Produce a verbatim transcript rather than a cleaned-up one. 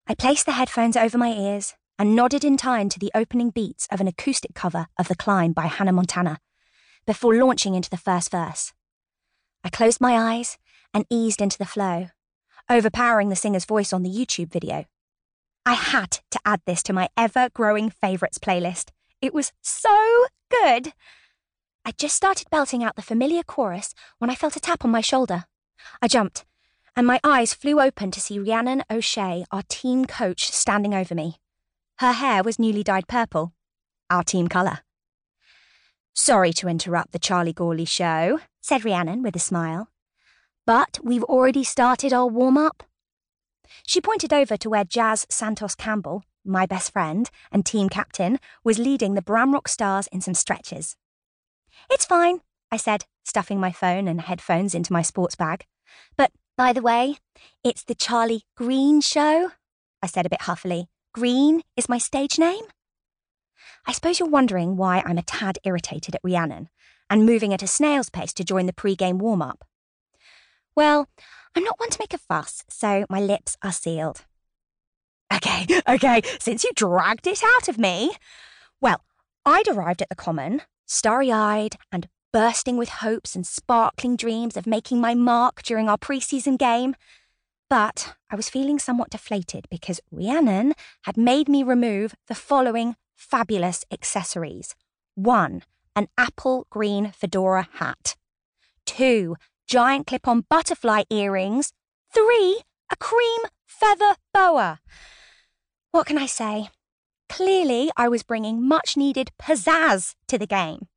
I placed the headphones over my ears and nodded in time to the opening beats of an acoustic cover of The Climb by Hannah Montana, before launching into the first verse. I closed my eyes and eased into the flow, overpowering the singer's voice on the YouTube video. I had to add this to my ever-growing favourites playlist. It was so good. I just started belting out the familiar chorus when I felt a tap on my shoulder. I jumped, and my eyes flew open to see Rhiannon O'Shea, our team coach, standing over me. Her hair was newly dyed purple, our team colour. "Sorry to interrupt the Charlie Gawley show," said Rhiannon with a smile, "but we've already started our warm-up." She pointed over to where Jazz Santos Campbell, my best friend and team captain, was leading the Bramrock Stars in some stretches. "It's fine," I said, stuffing my phone and headphones into my sports bag. "But, by the way, it's the Charlie Green show," I said a bit huffily. "Green is my stage name." I suppose you're wondering why I'm a tad irritated at Rhiannon and moving at a snail's pace to join the pre-game warm-up. Well, I'm not one to make a fuss, so my lips are sealed. Okay, okay, since you dragged it out of me. Well, I'd arrived at the Common, starry-eyed and bursting with hopes and sparkling dreams of making my mark during our pre-season game. But I was feeling somewhat deflated because Rhiannon had made me remove the following fabulous accessories. One, an apple green fedora hat. Two, giant clip-on butterfly earrings. Three, a cream feather boa. What can I say? Clearly, I was bringing much-needed pizzazz to the game.